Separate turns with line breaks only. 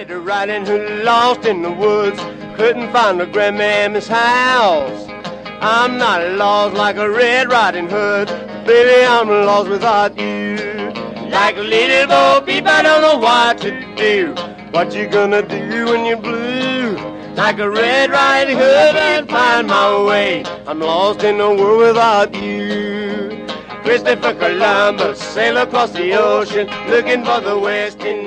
Red Riding Hood lost in the woods, couldn't find her grandmamma's house. I'm not lost like a Red Riding Hood, baby, I'm lost without you. Like a little Bo Peep, I don't know what to do. What you gonna do when you're blue? Like a Red Riding Hood, I'd find my way. I'm lost in the world without you. Christopher Columbus sailed across the ocean, looking for the West Indies.